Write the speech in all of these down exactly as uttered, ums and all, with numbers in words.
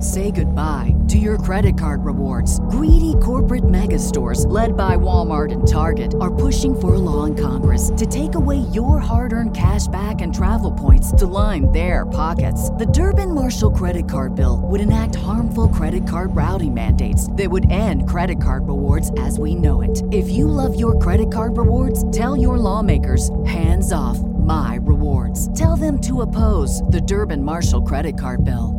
Say goodbye to your credit card rewards. Greedy corporate mega stores, led by Walmart and Target, are pushing for a law in Congress to take away your hard-earned cash back and travel points to line their pockets. The Durbin-Marshall credit card bill would enact harmful credit card routing mandates that would end credit card rewards as we know it. If you love your credit card rewards, tell your lawmakers, hands off my rewards. Tell them to oppose the Durbin-Marshall credit card bill.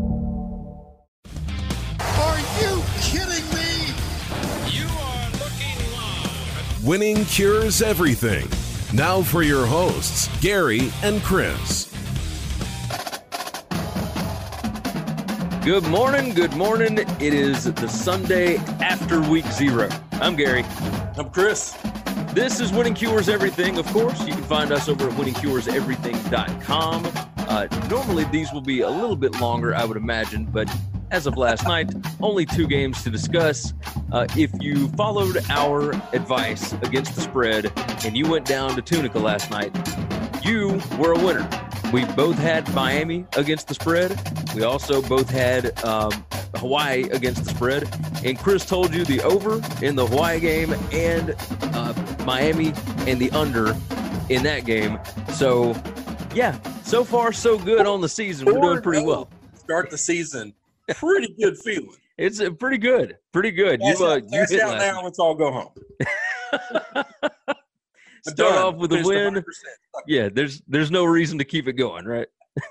Are you kidding me? You are looking live. Winning cures everything. Now for your hosts, Gary and Chris. Good morning, good morning. It is the Sunday after week zero. I'm Gary. I'm Chris. This is Winning Cures Everything. Of course, you can find us over at winning cures everything dot com. Uh, normally, these will be a little bit longer, I would imagine, but as of last night, only two games to discuss. Uh, if you followed our advice against the spread and you went down to Tunica last night, you were a winner. We both had Miami against the spread. We also both had um, Hawaii against the spread. And Chris told you the over in the Hawaii game and uh, Miami and the under in that game. So, yeah, so far so good on the season. We're doing pretty well. Start the season. Pretty good feeling. It's uh, pretty good. Pretty good. Cash you, uh, out, you cash hit out last now. night. Let's all go home. Start done. off with a Finished win. one hundred percent. Yeah, there's there's no reason to keep it going, right?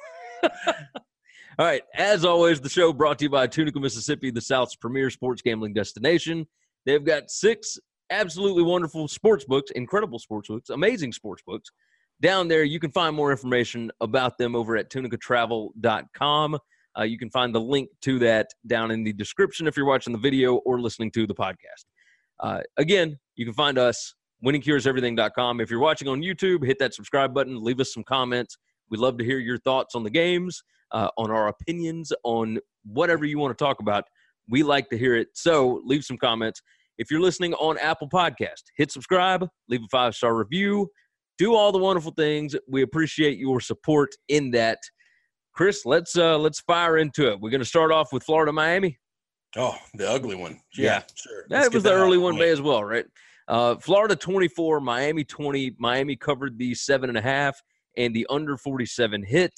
All right. As always, the show brought to you by Tunica, Mississippi, the South's premier sports gambling destination. They've got six absolutely wonderful sports books, incredible sports books, amazing sports books. Down there, you can find more information about them over at tunica travel dot com. Uh, you can find the link to that down in the description if you're watching the video or listening to the podcast. Uh, again, you can find us, winning cures everything dot com. If you're watching on YouTube, hit that subscribe button. Leave us some comments. We'd love to hear your thoughts on the games, uh, on our opinions, on whatever you want to talk about. We like to hear it, so leave some comments. If you're listening on Apple Podcast, hit subscribe, leave a five-star review, do all the wonderful things. We appreciate your support in that. Chris, let's uh, let's fire into it. We're going to start off with Florida, Miami. Oh, the ugly one. Yeah, Yeah. sure. That Let's was get the out early of one way. day as well, right? Uh, Florida twenty-four, Miami twenty. Miami covered the seven and a half, and the under forty-seven hit.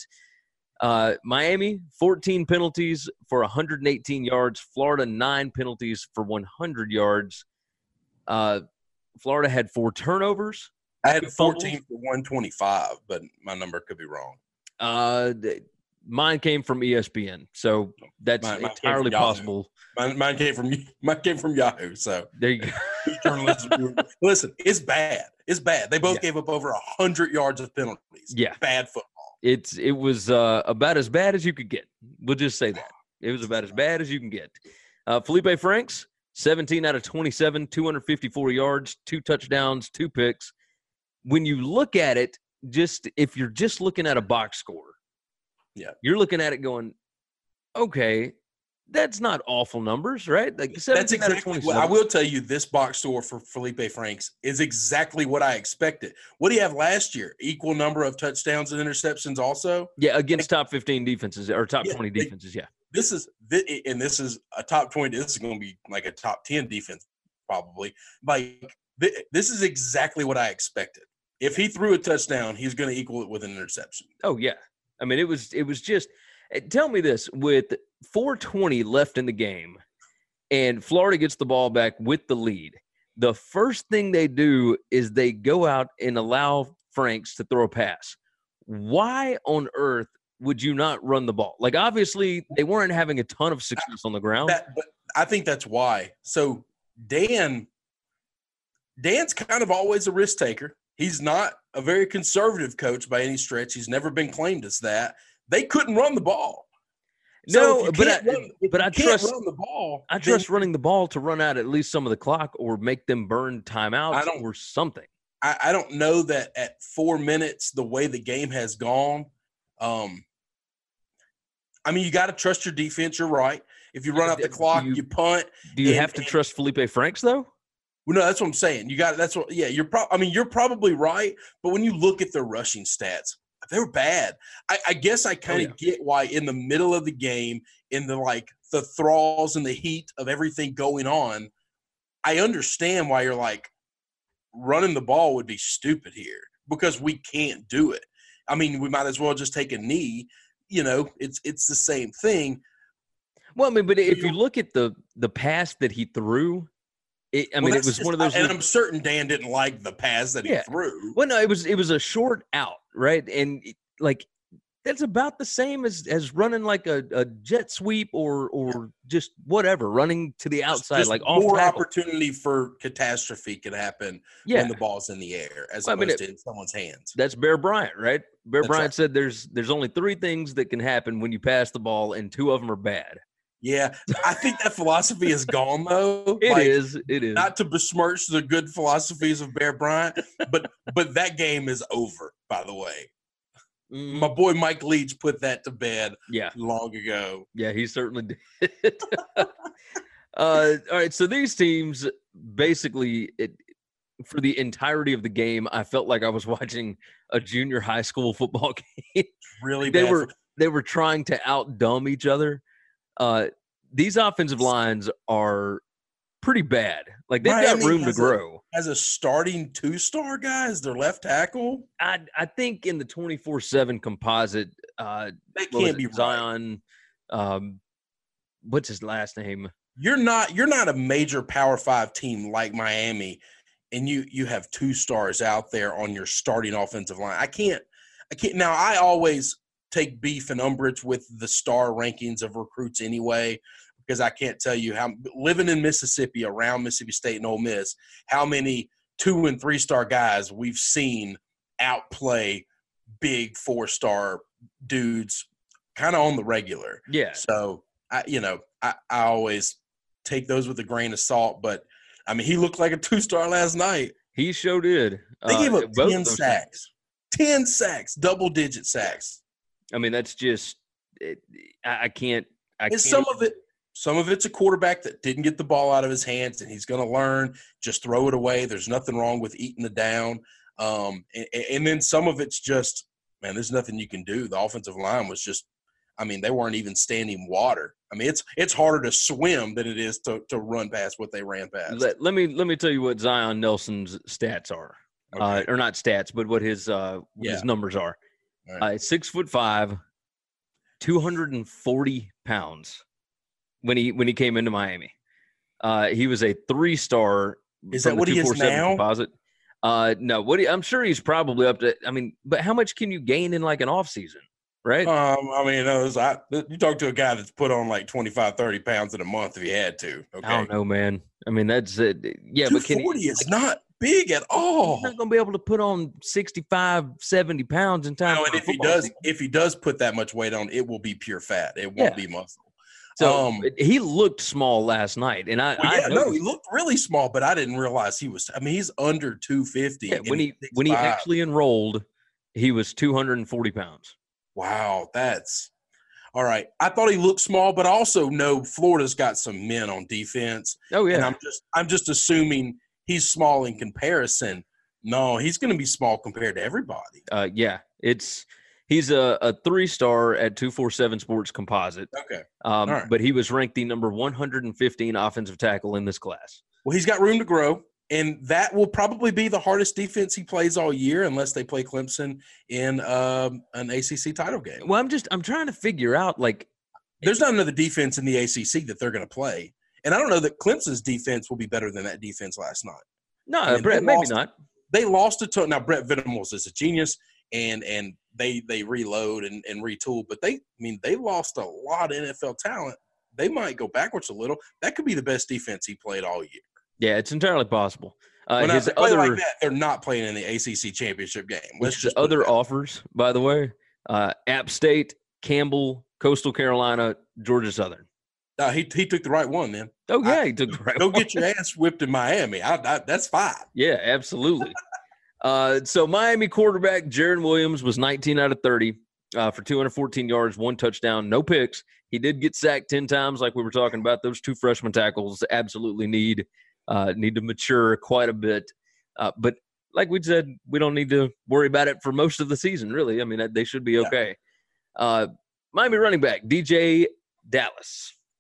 Uh, Miami, fourteen penalties for one hundred eighteen yards. Florida, nine penalties for one hundred yards. Uh, Florida had four turnovers. I had two fumbles. fourteen for one twenty-five, but my number could be wrong. Uh, th- mine came from E S P N, so that's Mine- mine came entirely from Yahoo. possible. Mine, mine came from mine came from Yahoo. So There you go. journalism. Listen, it's bad. It's bad. They both Yeah. gave up over a hundred yards of penalties. Yeah. Bad football. It's it was uh, about as bad as you could get. We'll just say that. It was about as bad as you can get. Uh, Felipe Franks, seventeen out of twenty-seven, two hundred fifty-four yards, two touchdowns, two picks. When you look at it, just if you're just looking at a box score, Yeah. you're looking at it going, okay, that's not awful numbers, right? Like That's seventeen out of exactly what twenty-seven. I will tell you. This box score for Felipe Franks is exactly what I expected. What do you have last year? Equal number of touchdowns and interceptions. Also, Yeah, against top fifteen defenses or top Yeah, twenty they- defenses, yeah. this is thi- and this is a top twenty. This is going to be like a top ten defense probably. Like thi- this is exactly what I expected. If he threw a touchdown, he's going to equal it with an interception. Oh yeah, I mean it was it was just. eh, Tell me this: with four twenty left in the game, and Florida gets the ball back with the lead, the first thing they do is they go out and allow Franks to throw a pass. Why on earth would you not run the ball? Like obviously they weren't having a ton of success on the ground. That, but I think that's why. So Dan, Dan's kind of always a risk taker. He's not a very conservative coach by any stretch. He's never been claimed as that. They couldn't run the ball. So No, if you but can't I- run- if but you I can't trust- run the ball. I then- trust running the ball to run out at least some of the clock or make them burn timeouts I don't- or something. I, I don't know that at four minutes, the way the game has gone. Um, I mean, you got to trust your defense. You're right. If you run out the Do clock, you- you punt. Do you And- have to and- trust Felipe Franks though? Well, no, that's what I'm saying. You got that's what. Yeah, you're. Pro- I mean, you're probably right. But when you look at their rushing stats, they were bad. I, I guess I kind of yeah. get why in the middle of the game, in the like the thralls and the heat of everything going on, I understand why you're like, running the ball would be stupid here because we can't do it. I mean, we might as well just take a knee. You know, it's it's the same thing. Well, I mean, but if you look at the the pass that he threw, it, I Well, mean, it that's was just- one of those. and I'm certain Dan didn't like the pass that he Yeah. threw. Well, no, it was it was a short out, right? And it- like that's about the same as as running like a, a jet sweep or or just whatever, running to the outside, Just like off more tackle. opportunity for catastrophe could happen Yeah. when the ball's in the air as Well, I mean, opposed it- to in someone's hands. That's Bear Bryant, right? Bear That's Bryant right. said there's there's only three things that can happen when you pass the ball, and two of them are bad. Yeah, I think that philosophy is gone though. It Like, is, it is. not to besmirch the good philosophies of Bear Bryant, but but that game is over. By the way, Mhm. my boy Mike Leach put that to bed Yeah, long ago. yeah, he certainly did. uh, all right, so these teams basically, it, for the entirety of the game, I felt like I was watching a junior high school football game. Really they bad. were for- they were trying to outdumb each other. Uh, these offensive lines are pretty bad. Like they've got Miami room to has a- grow. as a starting two-star guy as their left tackle, I I think in the twenty-four seven composite, uh, that what was can't it, be right. Zion. Um, what's his last name? You're not you're not a major Power Five team like Miami, and you you have two stars out there on your starting offensive line. I can't I can't now. I always take beef and umbrage with the star rankings of recruits anyway, because I can't tell you how living in Mississippi around Mississippi State and Ole Miss, how many two and three star guys we've seen outplay big four star dudes kind of on the regular. Yeah, So I, you know, I, I always take those with a grain of salt. But I mean, he looked like a two star last night. he sure did. They Uh, gave up both of ten those sacks, ten sacks, double digit sacks. I mean, that's just it, I, I can't. I And can't. some of it, some of it's a quarterback that didn't get the ball out of his hands, and he's going to learn. Just throw it away. There's nothing wrong with eating the down. Um, and, and then some of it's just, man, there's nothing you can do. The offensive line was just, I mean, they weren't even standing water. I mean, it's it's harder to swim than it is to to run past what they ran past. Let, let me let me tell you what Zion Nelson's stats are, uh, Okay. or not stats, but what his uh, what his Yeah. numbers are. All right. Uh, six foot five, two hundred and forty pounds. When he when he came into Miami, uh, he was a three star. Is that what he is now? Composite. Uh, no, what he, I'm sure he's probably up to. I mean, but how much can you gain in like an off season, right? Um, I mean, those, I, you talk to a guy that's put on like twenty-five, thirty pounds in a month if he had to. Okay. I don't know, man. I mean, that's it. Yeah, but can two forty he? is not big at all. He's not going to be able to put on sixty-five, seventy pounds in time. No, for and a if he football does, season. if he does put that much weight on, it will be pure fat. It won't Yeah. be muscle. So um, he looked small last night, and I, Well, I yeah, no, noticed- he looked really small, but I didn't realize he was. I mean, he's under two fifty. yeah, when he when he actually enrolled, he was two hundred forty pounds. Wow, that's all right. I thought he looked small, but I also know Florida's got some men on defense, Oh yeah, and I'm just I'm just assuming he's small in comparison. No, he's going to be small compared to everybody. uh, yeah. It's he's a, a three star at two forty-seven Sports Composite, Okay. um, All right. but he was ranked the number one hundred fifteen offensive tackle in this class. Well, he's got room to grow, and that will probably be the hardest defense he plays all year, unless they play Clemson in um, an A C C title game. Well, I'm just I'm trying to figure out like There's not another defense in the A C C that they're going to play, and I don't know that Clemson's defense will be better than that defense last night. no, I mean, Brett, they maybe lost- not. They lost a ton. Now Brett Venables is a genius, and and they they reload and, and retool, but they I mean they lost a lot of N F L talent. They might go backwards a little. That could be the best defense he played all year. Yeah, it's entirely possible. Uh, When his they play other like that, they're not playing in the A C C championship game. Let's his just put it other that way. offers, by the way, uh, App State, Campbell, Coastal Carolina, Georgia Southern. No, he he took the right one, man. Oh yeah, I- he took the right Go one. get your ass whipped in Miami. I, I, that's fine. Yeah, absolutely. uh, so Miami quarterback Jaron Williams was nineteen out of thirty uh, for two hundred fourteen yards, one touchdown, no picks. He did get sacked ten times, like we were talking about. Those two freshman tackles absolutely need uh, need to mature quite a bit. Uh, but like we said, we don't need to worry about it for most of the season, really. I mean, they should be okay. Uh, Miami running back D J Dallas.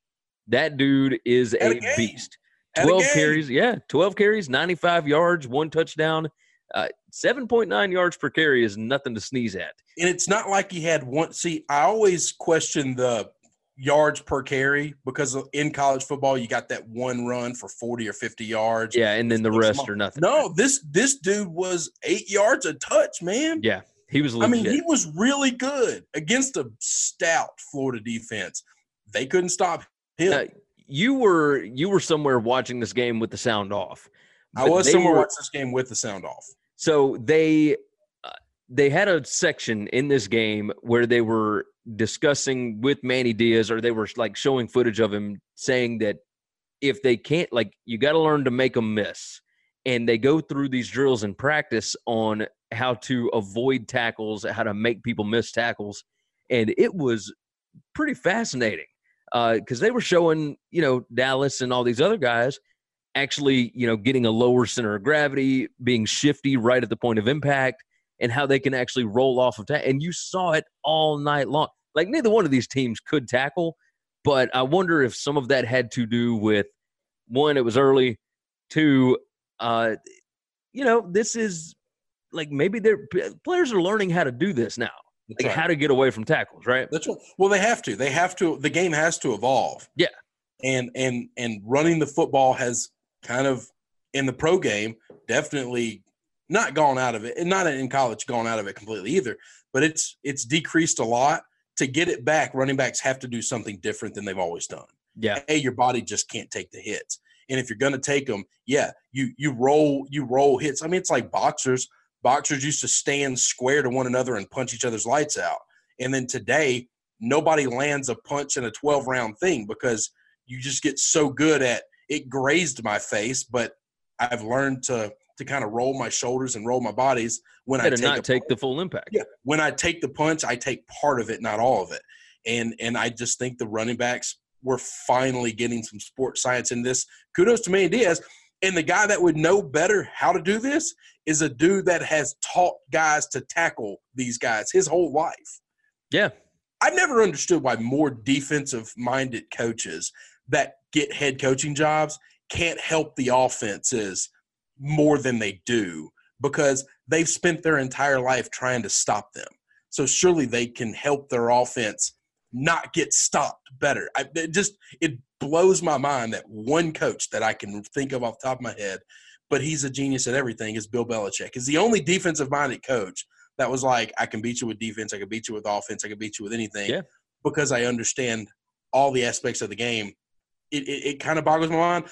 That dude is Had a, a game. beast. Had a twelve game. carries, yeah, twelve carries, ninety-five yards, one touchdown. Uh, seven point nine yards per carry is nothing to sneeze at. And it's not like he had one. See, I always question the yards per carry because in college football, you got that one run for forty or fifty yards. Yeah, and then the rest are nothing. No, this this dude was eight yards a touch, man. Yeah, he was legit. I mean, he was really good against a stout Florida defense. They couldn't stop him. Uh, you were you were somewhere watching this game with the sound off. I was somewhere were, watching this game with the sound off. So they uh, they had a section in this game where they were discussing with Manny Diaz, or they were like showing footage of him saying that if they can't, like, you got to learn to make them miss. And they go through these drills in practice on how to avoid tackles, how to make people miss tackles. And it was pretty fascinating because uh, they were showing, you know, Dallas and all these other guys actually, you know, getting a lower center of gravity, being shifty right at the point of impact, and how they can actually roll off of that. And you saw it all night long. Like, neither one of these teams could tackle, but I wonder if some of that had to do with, one, it was early, two, uh, you know, this is like maybe their players are learning how to do this now, That's like right. how to get away from tackles, right? That's what. Well, they have to. They have to. The game has to evolve. Yeah. And and and running the football has kind of in the pro game definitely not gone out of it, and not in college gone out of it completely either. But it's it's decreased a lot. To get it back, running backs have to do something different than they've always done. Yeah. A, your body just can't take the hits. And if you're going to take them, yeah, you you roll you roll hits. I mean, it's like boxers. Boxers used to stand square to one another and punch each other's lights out. And then today, nobody lands a punch in a twelve-round thing because you just get so good at it. Grazed my face, but I've learned to to kind of roll my shoulders and roll my bodies when Yeah, I to take not a take punch. the full impact. Yeah, when I take the punch, I take part of it, not all of it. And and I just think the running backs were finally getting some sports science in this. Kudos to Manny Diaz. And the guy that would know better how to do this is a dude that has taught guys to tackle these guys his whole life. Yeah. I've never understood why more defensive-minded coaches that get head coaching jobs can't help the offenses more than they do because they've spent their entire life trying to stop them. So surely they can help their offense not get stopped better. I, it just it blows my mind that one coach that I can think of off the top of my head, but he's a genius at everything, is Bill Belichick. Is the only defensive-minded coach that was like, I can beat you with defense, I can beat you with offense, I can beat you with anything Yeah. because I understand all the aspects of the game. It, it, it kind of boggles my mind.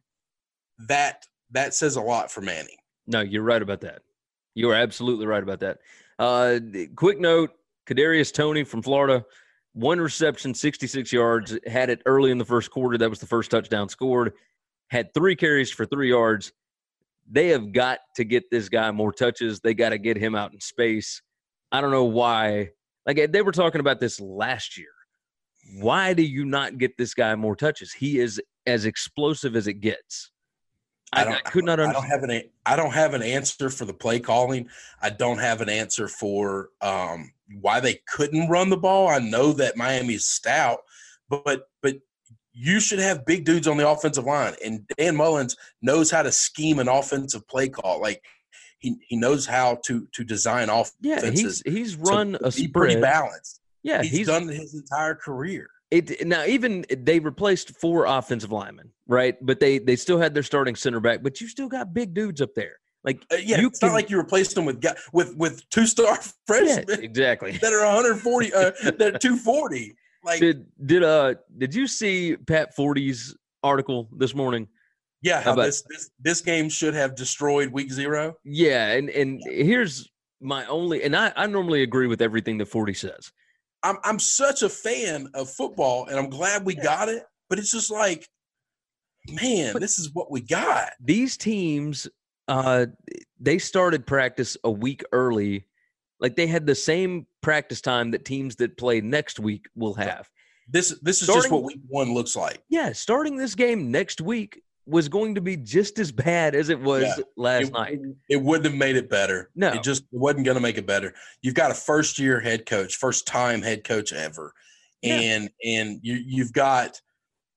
That that says a lot for Manning. No, you're right about that. You are absolutely right about that. Uh, quick note, Kadarius Toney from Florida, one reception, sixty-six yards, had it early in the first quarter. That was the first touchdown scored. Had three carries for three yards. They have got to get this guy more touches. They got to get him out in space. I don't know why. Like, they were talking about this last year. Why do you not get this guy more touches? He is as explosive as it gets. I, I, don't, I could not I understand. don't have an I don't have an answer for the play calling. I don't have an answer for um, why they couldn't run the ball. I know that Miami's stout, but but you should have big dudes on the offensive line, and Dan Mullins knows how to scheme an offensive play call. Like he he knows how to to design offenses. Yeah, he's he's run to a be spread. pretty balanced. Yeah, he's, he's done it his entire career. It now even they replaced four offensive linemen, right? But they they still had their starting center back. But you still got big dudes up there. Like Uh, yeah, you it's can, not like you replaced them with guy- with with two star freshmen yeah, exactly. that are one forty. Uh, they're two forty. Like Did did uh did you see Pat Forty's article this morning? yeah, how about- this, this this game should have destroyed week zero. Yeah, and and here's my only, and I I normally agree with everything that Forty says. I'm I'm such a fan of football, and I'm glad we got it. But it's just like, man, But- this is what we got. These teams, uh, they started practice a week early. Like they had the same practice time that teams that play next week will have. This this is Starting- just what week one looks like. Yeah, starting this game next week was going to be just as bad as it was Yeah. last It, night. it wouldn't have made it better. No. It just wasn't going to make it better. You've got a first year head coach, first time head coach ever, Yeah. and and you you've got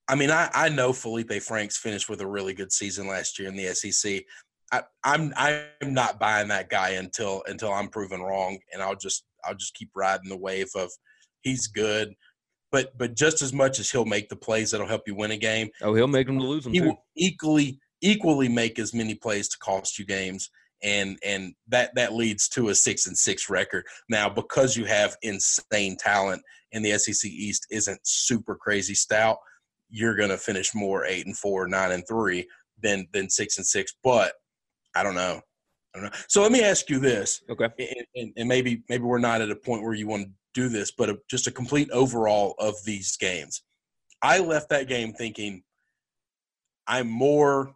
I mean, I, I know Felipe Franks finished with a really good season last year in the S E C. I, I'm I'm not buying that guy until until I'm proven wrong, and I'll just I'll just keep riding the wave of he's good, but but just as much as he'll make the plays that'll help you win a game. Oh, he'll make them to lose them he too. will equally equally make as many plays to cost you games, and and that that leads to a six and six record. Now, because you have insane talent and the S E C East isn't super crazy stout, you're going to finish more eight and four, nine and three than than six and six. But I don't know. I don't know. So let me ask you this. Okay. And, and, and maybe maybe we're not at a point where you want to do this, but a, just a complete overall of these games. I left that game thinking I'm more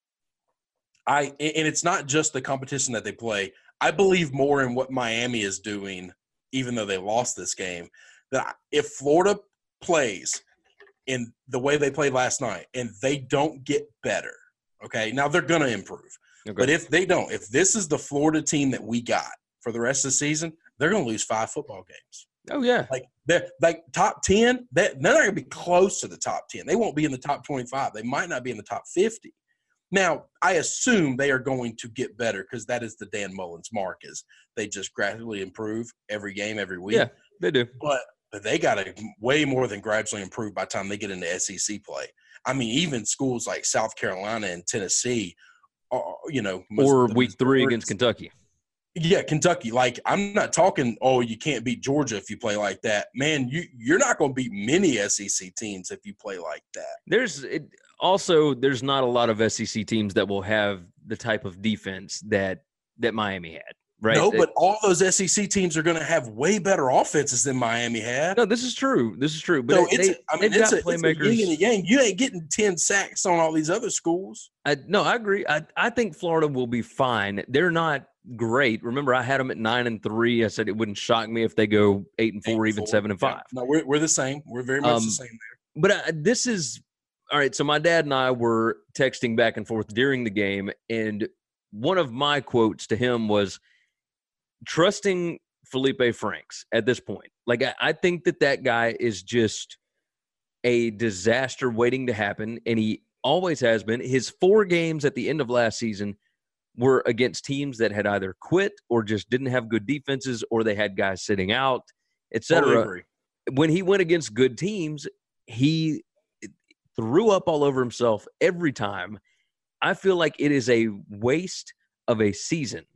– I and it's not just the competition that they play. I believe more in what Miami is doing, even though they lost this game, that if Florida plays in the way they played last night and they don't get better, okay, now they're going to improve. Okay. But if they don't, if this is the Florida team that we got for the rest of the season, they're going to lose five football games. Oh, yeah. Like they're like top ten, they're not going to be close to the top ten. They won't be in the top twenty-five. They might not be in the top fifty. Now, I assume they are going to get better because that is the Dan Mullins mark is they just gradually improve every game, every week. Yeah, they do. But but they got to way more than gradually improve by the time they get into S E C play. I mean, even schools like South Carolina and Tennessee, are, you know. Or week three against Kentucky. Yeah, Kentucky. Like, I'm not talking, oh, you can't beat Georgia if you play like that. Man, you, you're not going to beat many S E C teams if you play like that. There's it, also, there's not a lot of S E C teams that will have the type of defense that that Miami had, right? No, but it, all those S E C teams are going to have way better offenses than Miami had. No, this is true. This is true. But so it, it's, they, a, I mean, they've it's got a, playmakers. It's a yin and a yang. You ain't getting ten sacks on all these other schools. I, no, I agree. I, I think Florida will be fine. They're not great. Remember, I had them at nine and three. I said it wouldn't shock me if they go eight and four, Eight even four. seven and five. Yeah. No, we're we're the same. We're very much Um, the same there. But uh, this is all right. So my dad and I were texting back and forth during the game, and one of my quotes to him was trusting Felipe Franks at this point. Like, I, I think that that guy is just a disaster waiting to happen, and he always has been. His four games at the end of last season were against teams that had either quit or just didn't have good defenses, or they had guys sitting out, et Totally cetera. agree. When he went against good teams, he threw up all over himself every time. I feel like it is a waste of a season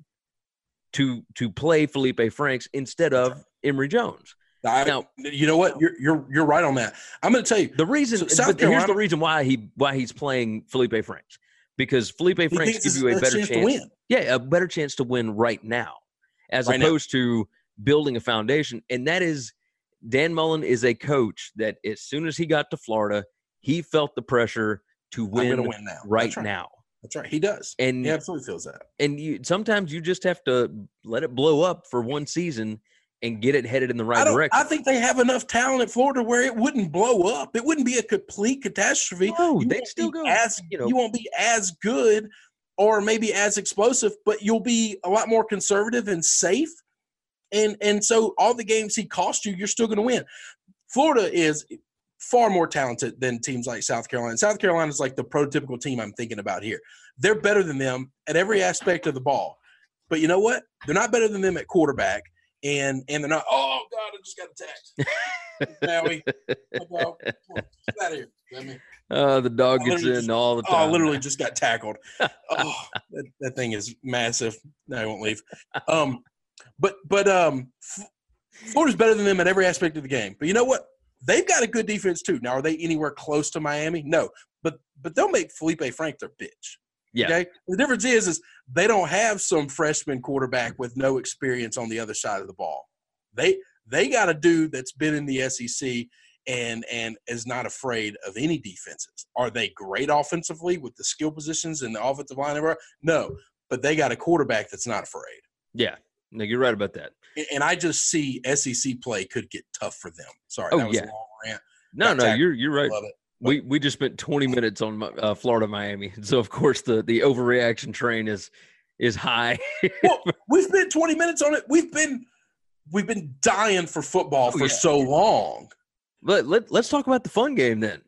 to to play Felipe Franks instead of Emory Jones. I, Now, you know what? You're you're you're right on that. I'm going to tell you. the reason, So South but here's the Carolina- reason why he why he's playing Felipe Franks, because Felipe he Franks thinks gives it's you a a better chance chance, to win. yeah, a better chance to win right now, as Right now. opposed to building a foundation. And that is, Dan Mullen is a coach that as soon as he got to Florida, he felt the pressure to I'm win, going to win now. right, That's right. now. That's right. He does. And He absolutely feels that. and you sometimes you just have to let it blow up for one season and get it headed in the I right don't. direction. I think they have enough talent at Florida where it wouldn't blow up. It wouldn't be a complete catastrophe. No, You they'd won't still be go, As you know. you won't be as good, or maybe as explosive, but you'll be a lot more conservative and safe. And and so all the games he cost you, you're still going to win. Florida is far more talented than teams like South Carolina. South Carolina is like the prototypical team I'm thinking about here. They're better than them at every aspect of the ball. But you know what? They're not better than them at quarterback. And and they're not, oh, God, I just got a text. Maui, oh, get out of here. I mean, Uh, the dog I gets literally in just- all the oh, time. I literally just got tackled. Oh, that, that thing is massive. No, I won't leave. Um, but but um, F- Florida's better than them at every aspect of the game. But you know what? They've got a good defense too. Now, are they anywhere close to Miami? No. But but they'll make Felipe Frank their bitch. Yeah. Okay. The difference is is they don't have some freshman quarterback with no experience on the other side of the ball. They they got a dude that's been in the S E C and and is not afraid of any defenses. Are they great offensively with the skill positions and the offensive line? No, but they got a quarterback that's not afraid. Yeah, no, you're right about that. And I just see S E C play could get tough for them. Sorry, Oh, that was yeah. a long rant. No, Got no, tackled. you're you're right. Love it. We we just spent twenty minutes on uh, Florida, Miami, so of course the the overreaction train is is high. Well, we've spent twenty minutes on it. We've been we've been dying for football Oh, for yeah. so long. But let let's talk about the fun game then.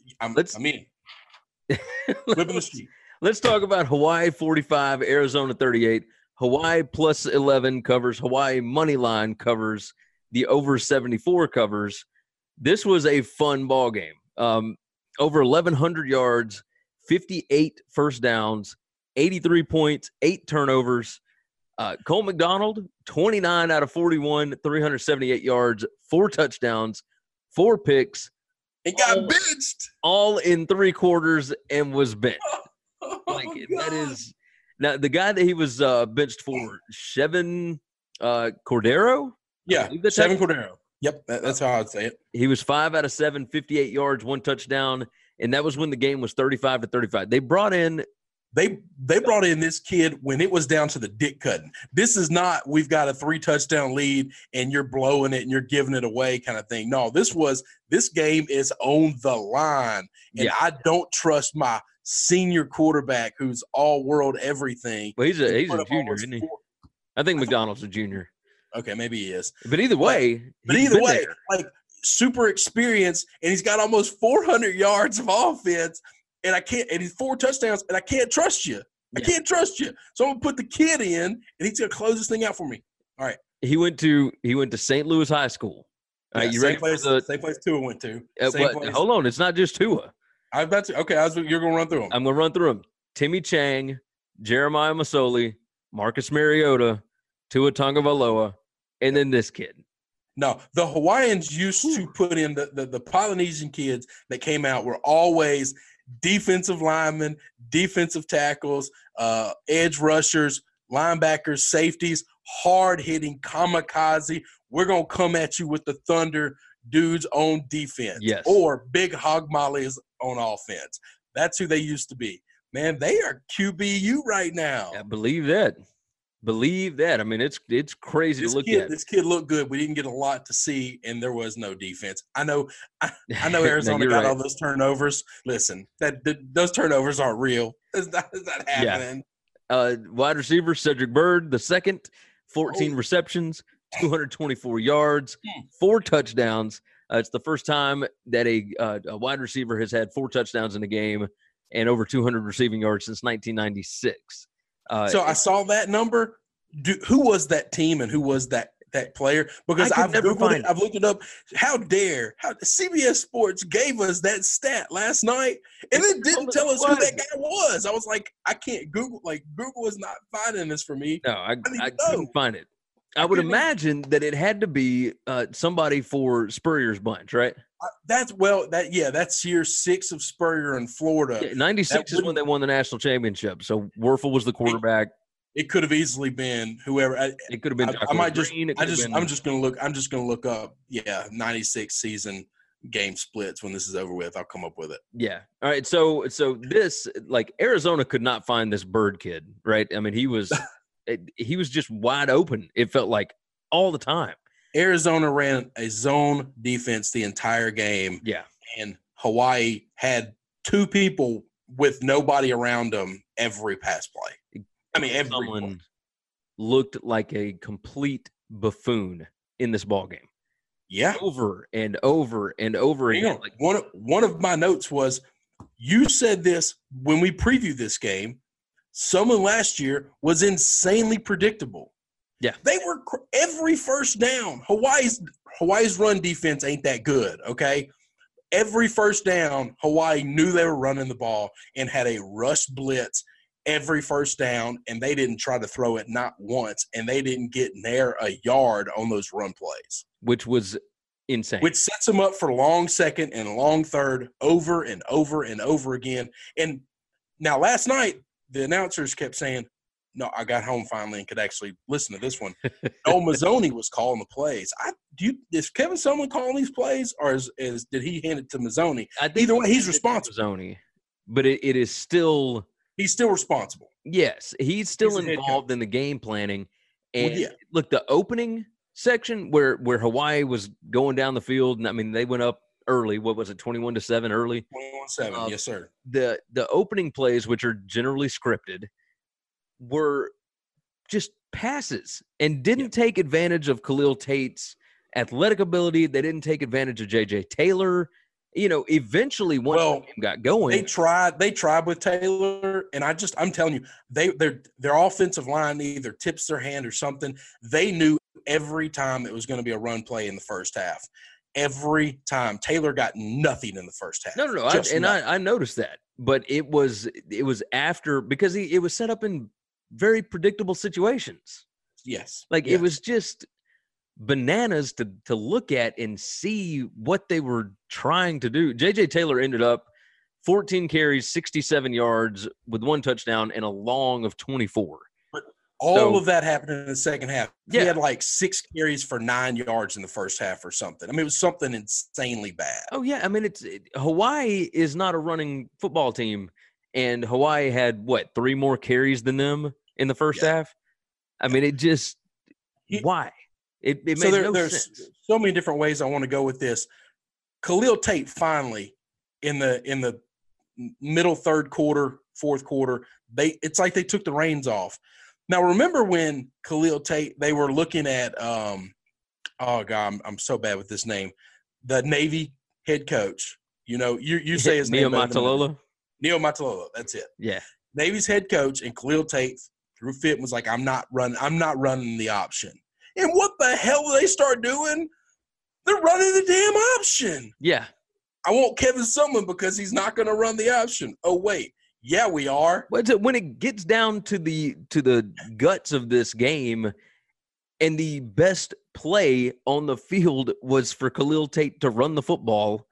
I'm, Let's- I'm in. Flipping the sheet. Let's talk about Hawaii forty-five, Arizona thirty-eight. Hawaii plus eleven covers. Hawaii money line covers. The over seventy-four covers. This was a fun ball game. Um, over eleven hundred yards, fifty-eight first downs, eighty-three points, eight turnovers. Uh, Cole McDonald, twenty-nine out of forty-one, three hundred seventy-eight yards, four touchdowns, four picks, It got Oh. benched. all in three quarters and was benched. Oh, Like that God. is now the guy that he was uh, benched for, Chevin uh, Cordero. Yeah, believe that's Seven how- Cordero. Yep, that, that's how I'd say it. He was five out of seven, fifty-eight yards, one touchdown, and that was when the game was thirty-five to thirty-five. They brought in They they brought in this kid when it was down to the dick cutting. This is not we've got a three touchdown lead and you're blowing it and you're giving it away kind of thing. No, this was this game is on the line, and Yeah. I don't trust my senior quarterback who's all world everything. well, he's a to he's put a up junior, almost isn't he? four- I think McDonald's a junior. Okay, maybe he is. But either way, But he's either been way, there. like super experienced, and he's got almost four hundred yards of offense, and I can't, and he's four touchdowns, and I can't trust you. I Yeah. can't trust you. So I'm gonna put the kid in, and he's gonna close this thing out for me. he went to he went to Saint Louis High School. All right, Yeah, you same ready place, for the? same place Tua went to. Uh, Same but place. hold on, it's not just Tua. I was about to. Okay, I was. You're gonna run through them. I'm gonna run through them: Timmy Chang, Jeremiah Masoli, Marcus Mariota, Tua Tagovailoa, and then this kid. No, the Hawaiians used to put in the, the the Polynesian kids that came out were always defensive linemen, defensive tackles, uh, edge rushers, linebackers, safeties, hard hitting, kamikaze. We're gonna come at you with the thunder dudes on defense, Yes. or big hog mollies on offense. That's who they used to be. Man, they are Q B U right now. Yeah, believe that. Believe that. I mean, it's it's crazy This to look kid, at. this kid looked good. We didn't get a lot to see, and there was no defense. I know, I, I know No, Arizona you're got right. all those turnovers. Listen, that, that those turnovers aren't real. It's not, it's not Yeah. happening. Uh, wide receiver Cedric Bird, the second, fourteen Oh. receptions, two hundred twenty-four yards, Hmm. four touchdowns. Uh, it's the first time that a, uh, a wide receiver has had four touchdowns in a game and over two hundred receiving yards since nineteen ninety-six. Uh, So I saw that number. Do, who was that team and who was that that player? Because I could I've never Googled find it. it. I've looked it up. How dare? How C B S Sports gave us that stat last night, and it didn't tell us who that guy was. I was like, I can't Google. Like Google is not finding this for me. no, I, didn't I even know. couldn't find it. I I would couldn't even- imagine that it had to be uh, somebody for Spurrier's bunch, right? Uh, That's well. That yeah. That's year six of Spurrier in Florida. Yeah, ninety-six that is when they won the national championship. So Werfel was the quarterback. It could have easily been whoever. I, It could have been. I, I Jocko might just. Green. It I could have just. been- I'm just gonna look. I'm just gonna look up. Yeah, ninety-six season game splits when this is over with. I'll come up with it. Yeah. All right. So so this like Arizona could not find this Bird kid, right? I mean, he was it, he was just wide open. It felt like all the time. Arizona ran a zone defense the entire game, Yeah. and Hawaii had two people with nobody around them every pass play. I mean, every Someone play. looked like a complete buffoon in this ball game, Yeah. over and over and over Hang again. on. Like, One of, one of my notes was you said this when we previewed this game. Someone last year was insanely predictable. Yeah. They were cr- every first down. Hawaii's Hawaii's run defense ain't that good, okay? Every first down, Hawaii knew they were running the ball and had a rush blitz every first down, and they didn't try to throw it not once, and they didn't get near a yard on those run plays, which was insane. which sets them up for long second and long third over and over and over again. And now last night, the announcers kept saying, no, I got home finally and could actually listen to this one. Noel Mazzoni was calling the plays. I do you, is Kevin Sumlin calling these plays, or is, is did he hand it to Mazzoni? I think Either way, he's it's responsible. Zoni, but it, it is still He's still responsible. yes, he's still He's the head involved coach. in the game planning. Well, And yeah. look, the opening section where where Hawaii was going down the field, and I mean they went up early. What was it, twenty-one to seven early? twenty-one seven, Uh, yes, sir. The the opening plays, which are generally scripted, were just passes and didn't take advantage of Khalil Tate's athletic ability. They didn't take advantage of J J Taylor. you know, eventually once Well, the game got going, They tried. They tried with Taylor, and I just, I'm telling you, they their their offensive line either tips their hand or something. They knew every time it was going to be a run play in the first half. Every time Taylor got nothing in the first half. no, no, no, I, and I, I noticed that, but it was it was after because he it was set up in very predictable situations. Yes, Like yes. it was just bananas to to look at and see what they were trying to do. J J Taylor ended up fourteen carries, sixty-seven yards with one touchdown and a long of twenty-four. But all So- of that happened in the second half. Yeah. He had like six carries for nine yards in the first half or something. I mean, it was something insanely bad. Oh yeah, I mean it's it, Hawaii is not a running football team, and Hawaii had what three more carries than them in the first Yeah. half. I mean, it just He- why it it so made there, no there's sense. so many different ways I want to go with this. Khalil Tate finally in the in the middle third quarter, fourth quarter, they it's like they took the reins off. Now remember when Khalil Tate they were looking at um oh god I'm, I'm so bad with this name, the Navy head coach. You know you you say his Neo name better than I do. Matalola. Neo Matalola, that's it. Yeah, Navy's head coach and Khalil Tate threw fit and was like, I'm not running, I'm not running the option. And what the hell do they start doing? They're running the damn option. yeah. I want Kevin Sumlin because he's not going to run the option. Oh wait, yeah, we are. But it's- when it gets down to the to the guts of this game, and the best play on the field was for Khalil Tate to run the football.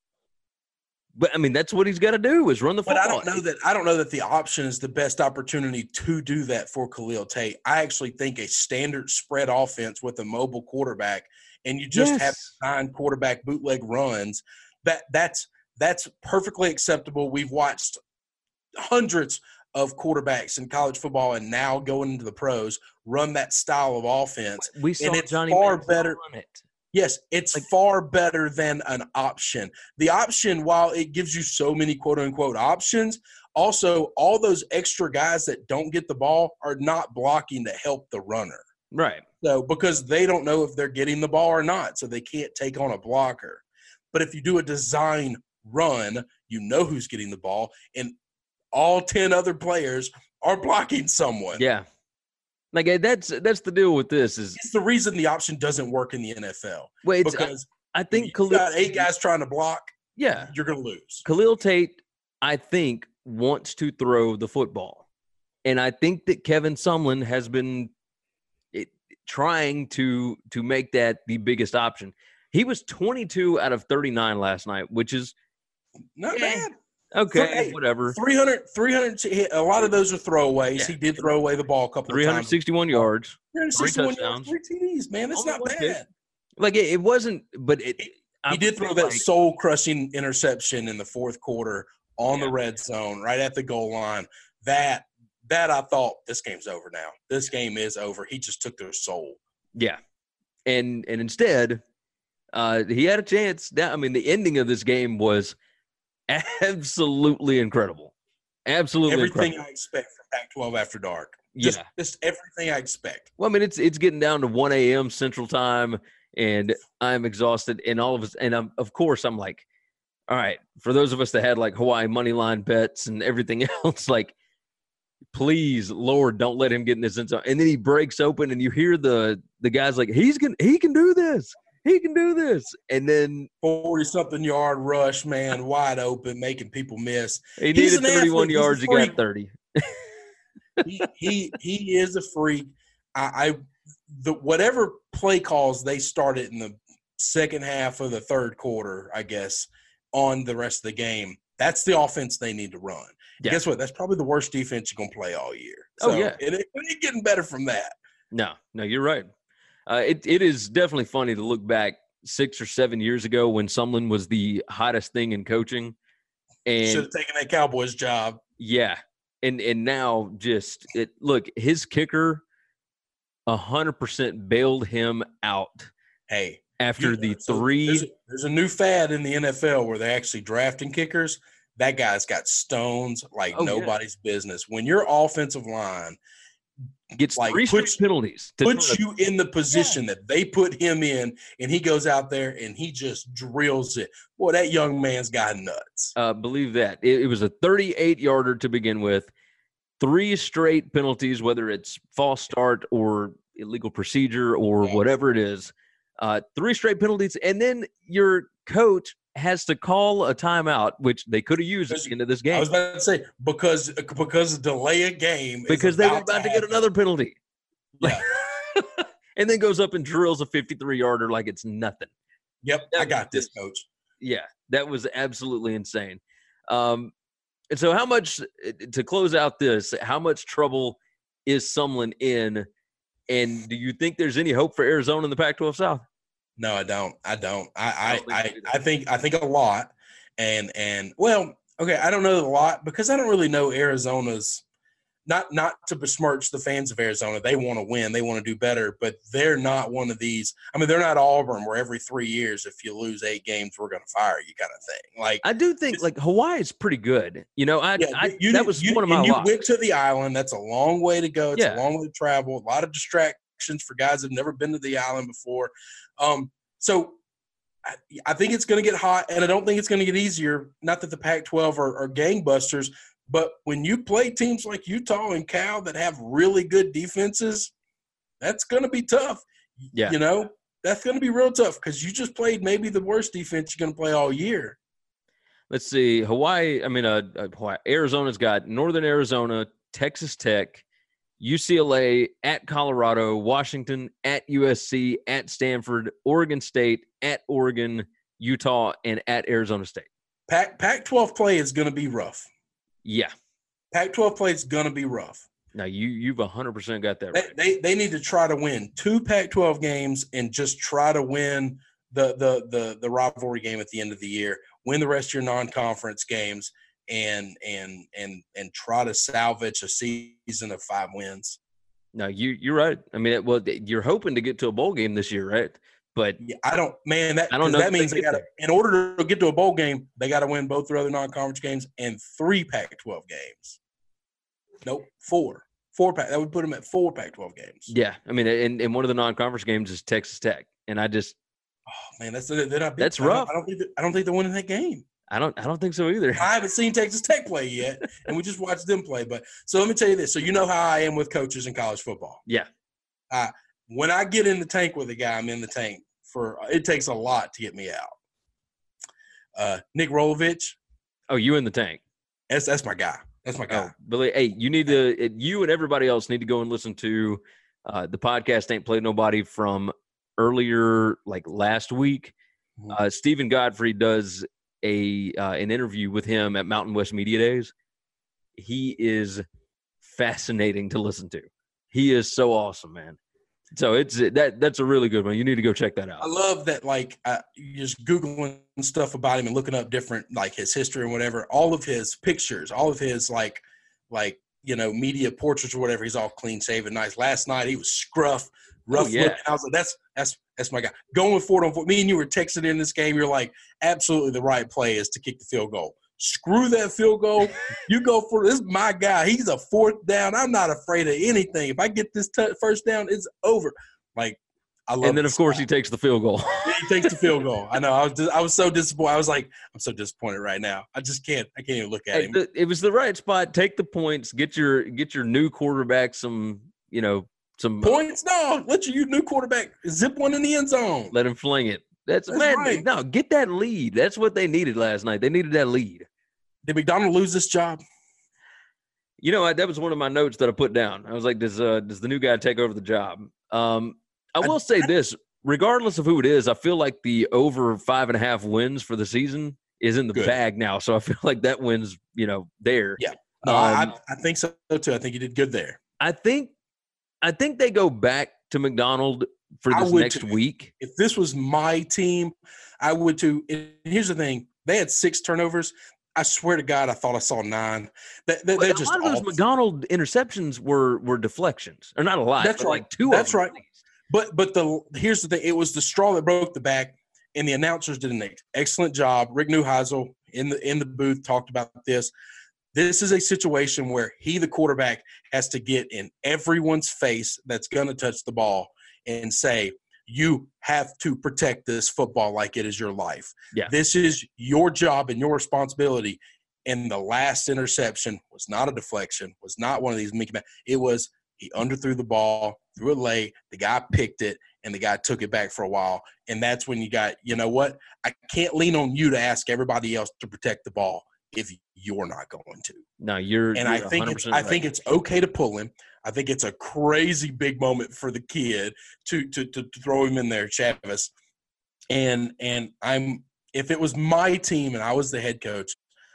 But I mean, that's what he's got to do is run the But football. I don't know that I don't know that the option is the best opportunity to do that for Khalil Tate. I actually think a standard spread offense with a mobile quarterback and you just have Yes. nine quarterback bootleg runs, that that's that's perfectly acceptable. We've watched hundreds of quarterbacks in college football and now going into the pros run that style of offense. We saw and it's Johnny far Manziel better- run it. Yes, it's Like- far better than an option. The option, while it gives you so many quote unquote options, also all those extra guys that don't get the ball are not blocking to help the runner. Right. So because they don't know if they're getting the ball or not, so they can't take on a blocker. But if you do a design run, you know who's getting the ball, and all ten other players are blocking someone. Yeah. Like uh, that's that's the deal with this is It's the reason the option doesn't work in the N F L. well, it's, Because I, I if think you Khalil got eight guys trying to block, Yeah. you're going to lose. Khalil Tate, I think, wants to throw the football. And I think that Kevin Sumlin has been it, trying to to make that the biggest option. He was twenty-two out of thirty-nine last night, which is Not Yeah. bad. okay, Hey, whatever. three hundred, three hundred, a lot of those are throwaways. Yeah. He did throw away the ball a couple of three hundred times. sixty-one yards. three hundred sixty-one yards, touchdowns. three T Ds, man. That's Only not one bad. pick. Like it, it wasn't, but it. I He did feel throw that like- soul-crushing interception in the fourth quarter on Yeah. the red zone, right at the goal line. That that I thought this game's over now. This game is over. He just took their soul. Yeah, and and instead, uh, he had a chance. That I mean, the ending of this game was absolutely incredible. Absolutely Everything incredible. I expect from Pac twelve after dark. Yeah. Just, just everything I expect. Well, I mean, it's it's getting down to one a.m. Central Time, and I'm exhausted. And all of us, and I'm of course, I'm like, all right. For those of us that had like Hawaii money line bets and everything else, like, please, Lord, don't let him get in this end zone. And then he breaks open, and you hear the the guys like, he's gonna he can do this, he can do this, and then forty-something yard rush, man, wide open, making people miss. he He's needed an thirty-one athlete. He's a yards. He freak. got thirty. he, he he is a freak. I, I the whatever play calls they started in the second half of the third quarter, I guess, on the rest of the game. That's the offense they need to run. Yeah. Guess what? That's probably the worst defense you're gonna play all year. Oh, So, yeah. it, it ain't getting better from that. No, no, you're right. Uh, it it is definitely funny to look back six or seven years ago when Sumlin was the hottest thing in coaching, Should and have taken that Cowboys job. yeah, and and now just it. Look, his kicker, a hundred percent bailed him out Hey, after you- the so three. There's a, there's a new fad in the N F L where they're actually drafting kickers. That guy's got stones like Oh, yeah. nobody's business. When your offensive line Gets like three puts, straight penalties. To puts you in the position yeah. that they put him in, and he goes out there and he just drills it. Boy, that young man's got nuts. Uh, believe that. It, it was a thirty-eight yarder to begin with. Three straight penalties, whether it's false start or illegal procedure or yes. whatever it is. Uh, three straight penalties, and then your coach has to call a timeout, which they could have used at the end of this game. I was about to say, because because delay a game. Because they were about to, to get another penalty. Yeah. And then goes up and drills a fifty-three yarder like it's nothing. Yep, that I got this, coach. Yeah, that was absolutely insane. Um, and so how much, to close out this, how much trouble is Sumlin in? And do you think there's any hope for Arizona in the Pac twelve South? No, I don't. I don't. I I, I, I think I think a lot. And and well, okay, I don't know a lot because I don't really know Arizona's not not to besmirch the fans of Arizona. They want to win, they want to do better, but they're not one of these. I mean, they're not Auburn where every three years if you lose eight games, we're gonna fire you kind of thing. Like I do think like Hawaii is pretty good. You know, I, yeah, I you, that was you, one of my and you locks. went to the island. That's a long way to go. It's yeah. a long way to travel, a lot of distractions for guys that have never been to the island before. Um, so I, I think it's going to get hot, and I don't think it's going to get easier. Not that the Pac twelve are, are gangbusters, but when you play teams like Utah and Cal that have really good defenses, that's going to be tough. Yeah. You know, that's going to be real tough because you just played maybe the worst defense you're going to play all year. Let's see. Hawaii, I mean, uh, Hawaii, Arizona's got Northern Arizona, Texas Tech, U C L A, at Colorado, Washington, at U S C, at Stanford, Oregon State, at Oregon, Utah, and at Arizona State. Pac Pac twelve play is going to be rough. Yeah. Pac twelve play is going to be rough. Now, you, you've one hundred percent got that right. They, they they need to try to win two Pac twelve games and just try to win the, the, the, the rivalry game at the end of the year, win the rest of your non-conference games, and and and and try to salvage a season of five wins. No, you, you're right. I mean, well, you're hoping to get to a bowl game this year, right? But yeah, I don't, man. That I don't know that means they got to, in order to get to a bowl game, they got to win both their other non-conference games and three Pac twelve games. Nope, four, four Pac. That would put them at four Pac twelve games. Yeah, I mean, and, and one of the non-conference games is Texas Tech, and I just, oh man, that's they're not. That's I rough. I don't think I don't think they're winning that game. I don't, I don't think so either. I haven't seen Texas Tech play yet, and we just watched them play. But so let me tell you this: so you know how I am with coaches in college football. Yeah. Uh, when I get in the tank with a guy, I'm in the tank. For it takes a lot to get me out. Uh, Nick Rolovich. Oh, you in the tank? That's that's my guy. That's my guy. Oh, Billy, hey, you need to. You and everybody else need to go and listen to uh, the podcast. Ain't Played Nobody from earlier, like last week. Uh, Stephen Godfrey does a uh, an interview with him at Mountain West Media Days. He is fascinating to listen to. He is so awesome, man. So it's that that's a really good one. You need to go check that out. I love that, like, uh, you're just Googling stuff about him and looking up different, like, his history and whatever. All of his pictures, all of his, like, like you know, media portraits or whatever, he's all clean shaven, nice. Last night he was scruff, rough oh, yeah. looking. I was like, that's that's that's my guy. Going with four on four. Me and you were texting in this game. You're like, absolutely the right play is to kick the field goal. Screw that field goal. You go for this. Is my guy. He's a fourth down. I'm not afraid of anything. If I get this t- first down, it's over. Like, I love. And then of course he takes the field goal. Yeah, he takes the field goal. I know. I was. Just, I was so disappointed. I was like, I'm so disappointed right now. I just can't. I can't even look at hey, him. the, it was the right spot. Take the points. Get your get your new quarterback some. You know some points. No, let your new quarterback zip one in the end zone. Let him fling it. That's, That's man. right. No, get that lead. That's what they needed last night. They needed that lead. Did McDonald lose this job? You know, I, that was one of my notes that I put down. I was like, does uh, does the new guy take over the job? Um, I will I, say I, this. Regardless of who it is, I feel like the over five and a half wins for the season is in the good. bag now. So I feel like that wins, you know, there. Yeah. No, um, I, I think so, too. I think you did good there. I think I think they go back to McDonald for this next too. week. If this was my team, I would too. And here's the thing. They had six turnovers. I swear to God, I thought I saw nine. They, they, well, just a lot of those McDonald interceptions were were deflections, or not a lot. That's but right. Like two. That's of them right. But but the here's the thing. It was the straw that broke the back, and the announcers did an excellent job. Rick Neuheisel in the in the booth talked about this. This is a situation where he, the quarterback, has to get in everyone's face that's going to touch the ball and say, you have to protect this football like it is your life. Yeah. This is your job and your responsibility. And the last interception was not a deflection, was not one of these Mickey Mouse. It was he underthrew the ball, threw it late, the guy picked it, and the guy took it back for a while. And that's when you got, you know what? I can't lean on you to ask everybody else to protect the ball if you're not going to. No, you're and you're I think it's, I right. think it's okay to pull him. I think it's a crazy big moment for the kid to to to, to throw him in there, Chavis. And and I'm if it was my team and I was the head coach,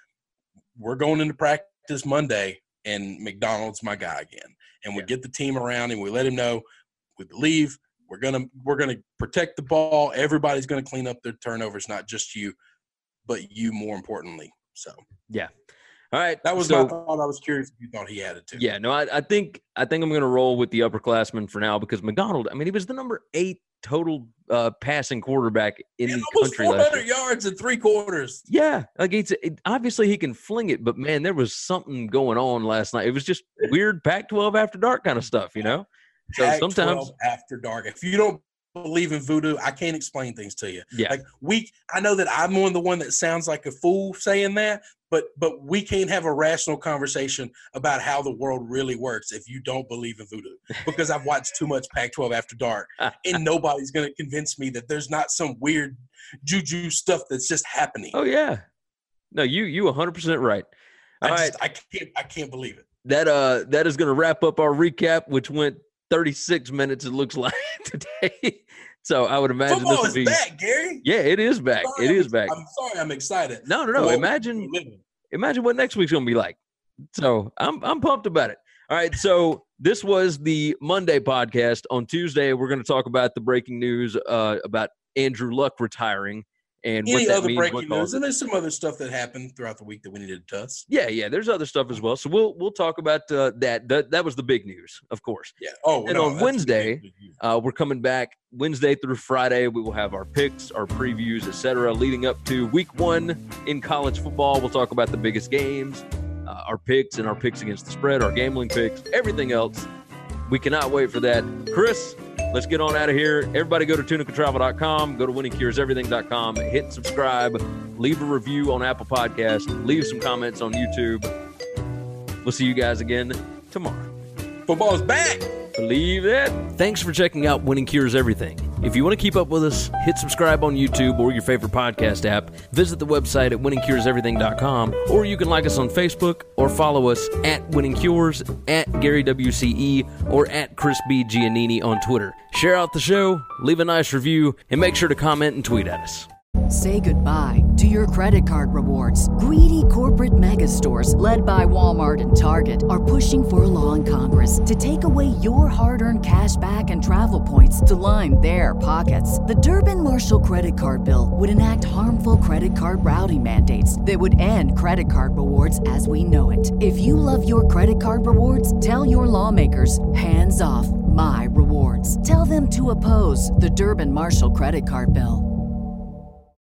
we're going into practice Monday and McDonald's my guy again. And we yeah. get the team around and we let him know we believe we're gonna we're gonna protect the ball. Everybody's gonna clean up their turnovers, not just you, but you more importantly. So yeah. All right. That was so, my thought. I was curious if you thought he had it too. Yeah, no, I, I think I think I'm gonna roll with the upperclassman for now because McDonald, I mean, he was the number eight total uh, passing quarterback in and the almost country four last hundred year. yards in three quarters. Yeah, like it's it, obviously he can fling it, but man, there was something going on last night. It was just weird Pac twelve after dark kind of stuff, you know. So Pac sometimes after dark. If you don't believe in voodoo, I can't explain things to you. Yeah. Like we, I know that I'm one of the one that sounds like a fool saying that, but but we can't have a rational conversation about how the world really works if you don't believe in voodoo. Because I've watched too much Pac twelve after dark, and nobody's going to convince me that there's not some weird juju stuff that's just happening. Oh yeah, no, you you one hundred percent right. All I right, just, I can't I can't believe it. that uh that is going to wrap up our recap, which went thirty-six minutes. It looks like today. So I would imagine Football this is would be back, Gary. Yeah, it is back. Sorry, It I'm, is back. I'm sorry, I'm excited. No, no, no. Well, Imagine, imagine what next week's gonna be like. So I'm, I'm pumped about it. All right. So this was the Monday podcast. On Tuesday, we're going to talk about the breaking news uh, about Andrew Luck retiring and Any what that other means. breaking what news? causes And it. there's some other stuff that happened throughout the week that we needed to touch. Yeah, yeah. There's other stuff as well. So we'll we'll talk about uh, that. that. That was the big news, of course. Yeah. Oh, And no, on that's Wednesday, big news. Uh, we're coming back Wednesday through Friday. We will have our picks, our previews, et cetera, leading up to week one in college football. We'll talk about the biggest games, uh, our picks and our picks against the spread, our gambling picks, everything else. We cannot wait for that. Chris, let's get on out of here. Everybody go to tunica travel dot com, go to winning cures everything dot com, hit subscribe, leave a review on Apple Podcasts, leave some comments on YouTube. We'll see you guys again tomorrow. Football's back. Believe that. Thanks for checking out Winning Cures Everything. If you want to keep up with us, hit subscribe on YouTube or your favorite podcast app. Visit the website at winning cures everything dot com, or you can like us on Facebook or follow us at Winning Cures, at Gary W C E, or at Chris B. Giannini on Twitter. Share out the show, leave a nice review, and make sure to comment and tweet at us. Say goodbye to your credit card rewards. Greedy corporate mega stores, led by Walmart and Target, are pushing for a law in Congress to take away your hard-earned cash back and travel points to line their pockets. The Durbin-Marshall credit card bill would enact harmful credit card routing mandates that would end credit card rewards as we know it. If you love your credit card rewards, tell your lawmakers, hands off my rewards. Tell them to oppose the Durbin-Marshall credit card bill.